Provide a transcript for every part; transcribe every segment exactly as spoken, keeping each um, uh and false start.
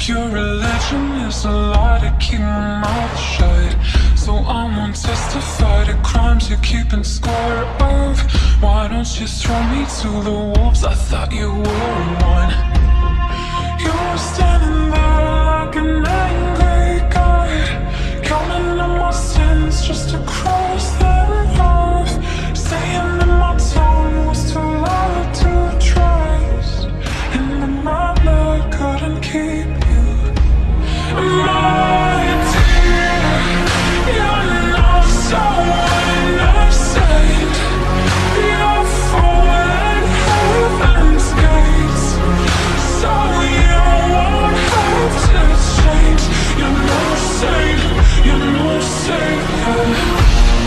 Your religion is a lie to keep my mouth shut, so I won't testify to crimes you're keeping score of. Why don't you throw me to the wolves? I thought you were one. You were standing there like an angry god, counting on my sins just to cross that off, saying that my tone was too loud to trust, and that my blood couldn't keep you. My dear, you're not someone I've said. You're falling heaven's gates, so you won't have to change. You're no saint, you're no savior.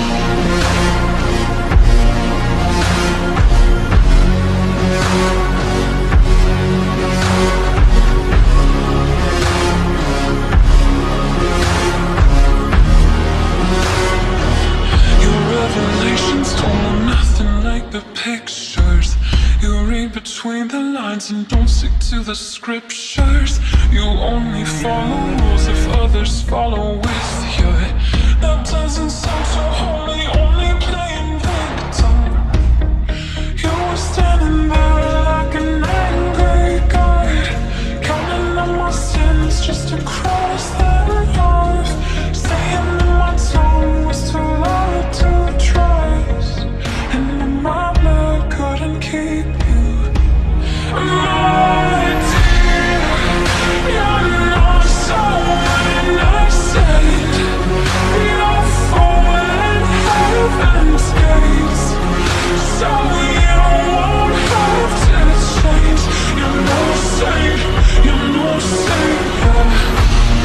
Revelations don't know nothing like the pictures. You read between the lines and don't stick to the scriptures. You only follow rules if others follow with you. That doesn't sound so holy, only playing victim. You were standing there like an angry god, counting on my sins just to cross that off, saying that my tone was too loud to trust, and that my blood couldn't keep you. My dear, you're not someone I said. You're falling heaven's gates, so you won't have to change. You're no saint, you're no savior.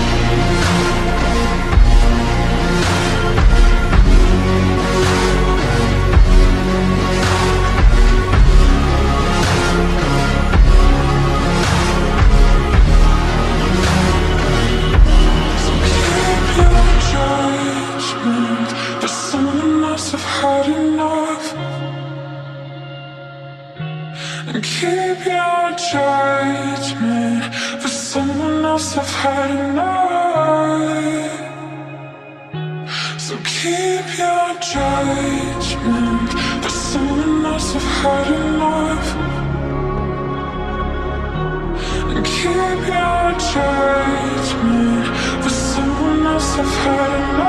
Keep your judgment for someone else. I've had enough. So keep your judgment for someone else. I've had enough. And keep your judgment for someone else. I've had enough.